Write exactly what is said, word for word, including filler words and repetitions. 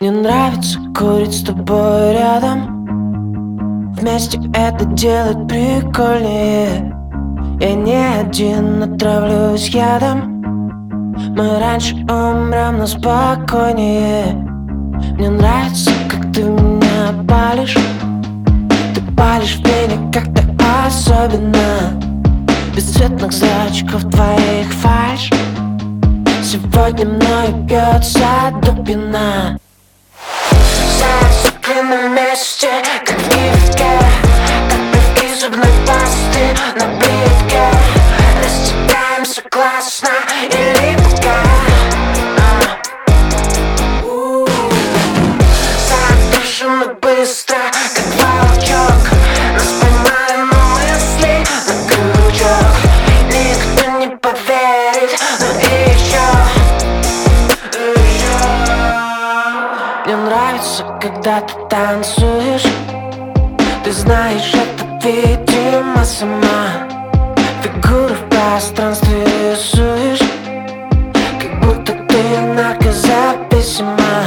Мне нравится курить с тобой рядом. Вместе это делать прикольнее. Я не один, отравлюсь ядом. Мы раньше умрем, но спокойнее. Мне нравится, как ты меня палишь. Ты палишь в пене как-то особенно. Бесцветных зрачков твоих фальшь. Сегодня мною бьется дубина. Зацепли на месте, как в гифке, как плевки зубной пасты на плитке. Растекаемся классно и липко. Загружены быстро, как волчок. Нас поймали на мысли, на крючок. Никто не поверит, но еще, еще. Мне нравится, когда ты танцуешь. Ты знаешь, это видимо сама. Фигуры в пространстве рисуешь, как будто ты наркозависима.